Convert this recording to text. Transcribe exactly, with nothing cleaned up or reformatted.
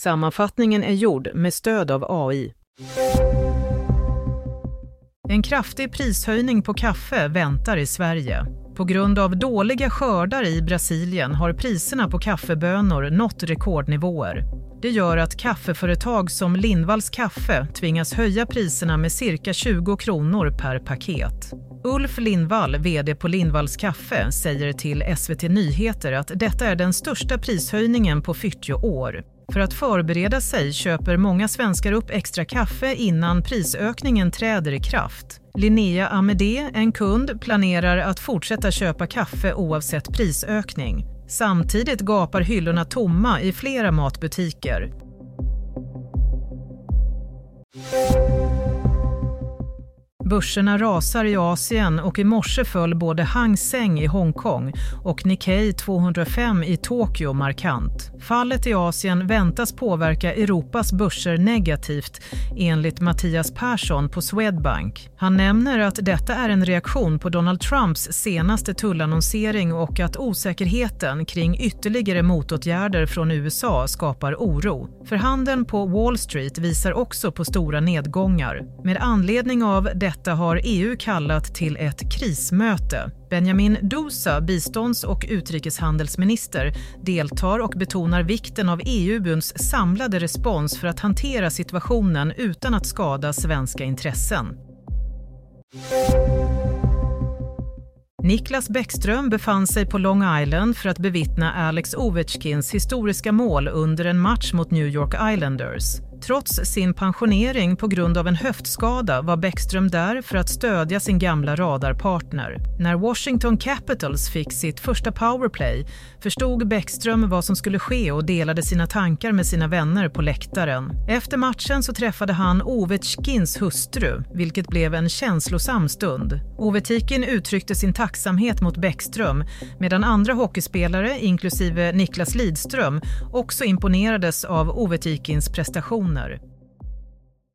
Sammanfattningen är gjord med stöd av A I. En kraftig prishöjning på kaffe väntar i Sverige. På grund av dåliga skördar i Brasilien har priserna på kaffebönor nått rekordnivåer. Det gör att kaffeföretag som Lindvalls kaffe tvingas höja priserna med cirka tjugo kronor per paket. Ulf Lindvall, vd på Lindvalls kaffe, säger till S V T Nyheter att detta är den största prishöjningen på fyrtio år. För att förbereda sig köper många svenskar upp extra kaffe innan prisökningen träder i kraft. Linnea Amedé, en kund, planerar att fortsätta köpa kaffe oavsett prisökning. Samtidigt gapar hyllorna tomma i flera matbutiker. Börserna rasar i Asien och i morse föll både Hang Seng i Hongkong och Nikkei tvåhundrafem i Tokyo markant. Fallet i Asien väntas påverka Europas börser negativt enligt Mattias Persson på Swedbank. Han nämner att detta är en reaktion på Donald Trumps senaste tullannonsering och att osäkerheten kring ytterligare motåtgärder från U S A skapar oro. För handeln på Wall Street visar också på stora nedgångar. Med anledning av detta har E U kallat till ett krismöte. Benjamin Dousa, bistånds- och utrikeshandelsminister, deltar och betonar vikten av E U:s samlade respons för att hantera situationen utan att skada svenska intressen. Niklas Bäckström befann sig på Long Island för att bevittna Alex Ovechkins historiska mål under en match mot New York Islanders. Trots sin pensionering på grund av en höftskada var Bäckström där för att stödja sin gamla radarpartner. När Washington Capitals fick sitt första powerplay förstod Bäckström vad som skulle ske och delade sina tankar med sina vänner på läktaren. Efter matchen så träffade han Ovechkins hustru, vilket blev en känslosam stund. Ovechkin uttryckte sin tacksamhet mot Bäckström, medan andra hockeyspelare, inklusive Niklas Lidström, också imponerades av Ovechkins prestationer.